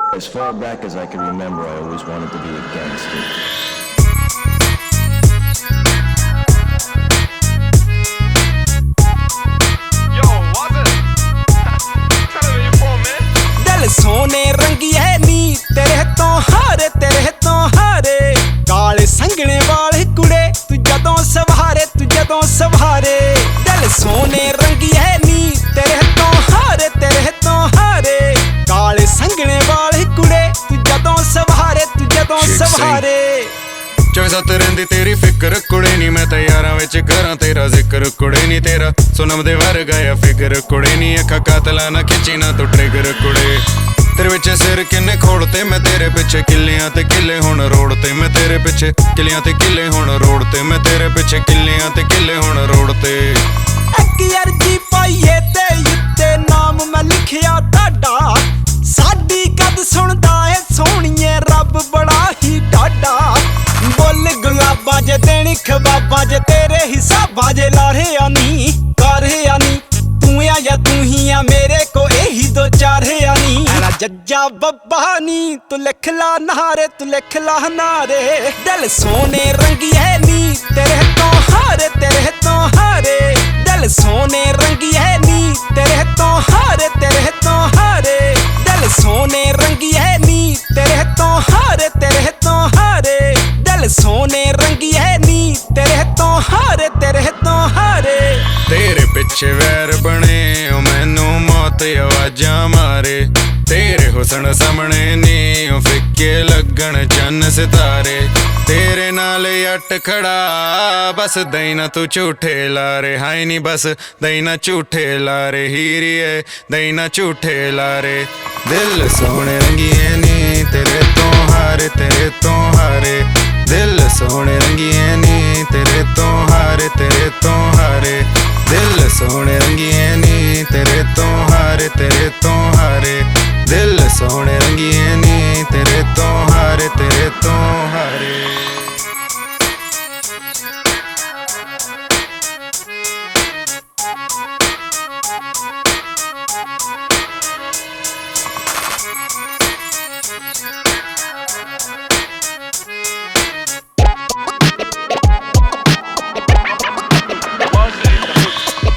As far back as I can remember, I always wanted to be a gangster. सोने रंगी है नी तेरे तो हारे काले संगने वाले कुड़े तू जदों सवारे दिल सोने रंगी है नी तेरे तो हारे काले संगने वाले कुड़े तू जदों सवारे 24/7 ਰਹਿੰਦੀ ਤੇਰੀ ਫਿਕਰ ਕੁੜੇ ਨੀ ਮੈਂ ਤਾਂ ਯਾਰਾਂ ਵਿੱਚ ਕਰਾਂ ਤੇਰਾ ਜ਼ਿਕਰ ਕੁੜੇ ਨੀ ਤੇਰਾ ਸੁਨਮ ਦੇ ਵਰਗਾ ਆ ਫਿਕਰ ਕੁੜੇ ਨੀ ਅੱਖਾਂ ਕਾਤਲਾਂ ਨਾ ਖਿੱਚੀ ਨਾ ਤੂੰ ਟ੍ਰਿਗਰ ਕੁੜੇ ਤੇਰੇ ਵਿੱਚ ਸਿਰ ਕਿੰਨੇ ਖੋਲਤੇ ਮੈਂ ਤੇਰੇ ਪਿੱਛੇ ਕਿੱਲਿਆਂ ਤੇ ਕਿੱਲੇ ਹੁਣ ਰੋਡ ਤੇ ਮੈਂ ਤੇਰੇ ਪਿੱਛੇ ਕਿੱਲਿਆਂ ਤੇ ਕਿੱਲੇ ਹੁਣ ਰੋਡ ਤੇ ਮੈਂ ਤੇਰੇ ਪਿੱਛੇ ਕਿੱਲਿਆਂ ਤੇ ਕਿੱਲੇ ਹੁਣ ਰੋਡ ਤੇ ਇੱਕ ਅਰਜੀ ਪਾਈਏ ਤੇ ਉੱਤੇ ਨਾਮ ਮੈਂ ਲਿਖਿਆ ਤੁਹਾਡਾ ਸਾਡੀ ਕਦ ਸੁਣਦਾ ਏ ਸੋਹਣੀਏ ਰੱਬ ਬੜਾ ਹੀ ਡਾਡਾ ਬੁੱਲ ਗੁਲਾਬਾਂ ਜੇ ਦੇਣੀ ਖਵਾਬਾਂ ਜੇ ਤੇਰੇ ਹਿਸਾਬਾਂ ਜੇ ਲਾਰਿਆ ਨੀ ਕਰਿਆ ਨੀ ਤੂੰ ਆ ਜਾਂ ਤੂੰ ਹੀ ਆ ਮੇਰੇ ਕੋ ਇਹੀ ਦੋ ਚਾਰ ਆ ਨੀ ਐਲਾ ਜੱਜਾ ਬੱਬਾ ਨੀ ਤੂੰ ਲਿਖ ਲਾ ਨਾਰੇ ਦਿਲ ਸੋਨੇ ਰੰਗੀ ਹੈ ਨੀ ਤੇਰੇ ਤੋਂ ਹਾਰੇ ਦਿਲ ਸੋਨੇ ਰੰਗੀ ਹੈ ਨੀ ਤੇਰੇ ਤੋਂ ਹਾਰੇ ਦਿਲ ਸੋਨੇ ਰੰਗੀ ਹੈ ਨੀ ਤੇਰੇ ਤੋਂ ਹਾਰੇ ਦਿਲ ਸੋਨੇ ਰੰਗੀ ਹੈ ਨੀ ਤੇਰੇ ਤੋਂ ਹਾਰੇ ਤੇਰੇ ਪਿੱਛੇ ਵੈਰ ਬਣੇ ਉਹ ਮੈਨੂੰ ਮੌਤ ਆਵਾਜ਼ਾਂ ਮਾਰੇ ਤੇਰੇ ਹੁਸਨ ਸਾਹਮਣੇ ਨੀ ਉਹ ਫਿੱਕੇ ਲੱਗਣ ਚੰਨ ਸਿਤਾਰੇ ਤੇਰੇ ਨਾਲ ਅੱਟ ਖੜਾ ਬਸ ਦਈ ਨਾ ਤੂੰ ਝੂਠੇ ਲਾਰੇ ਹਾਈ ਨੀ ਬਸ ਦਈ ਨਾ ਝੂਠੇ ਲਾਰੇ ਹੀਰੀਏ ਦਈ ਨਾ ਝੂਠੇ ਲਾਰੇ ਦਿਲ ਸੋਹਣੇ ਰੰਗੀਏ ਨੀ ਤੇਰੇ ਤੋਂ ਹਾਰੇ ਦਿਲ ਸੋਹਣੇ ਰੰਗੀਏ ਨੀ ਤੇਰੇ ਤੋਂ ਹਾਰੇ ਦਿਲ ਸੋਹਣੇ ਰੰਗੀਏ ਨੀ ਤੇਰੇ ਤੋਂ ਹਾਰੇ ਦਿਲ ਸੋਹਣੇ ਰੰਗੀਏ ਨੀ ਤੇਰੇ ਤੋਂ ਹਾਰੇ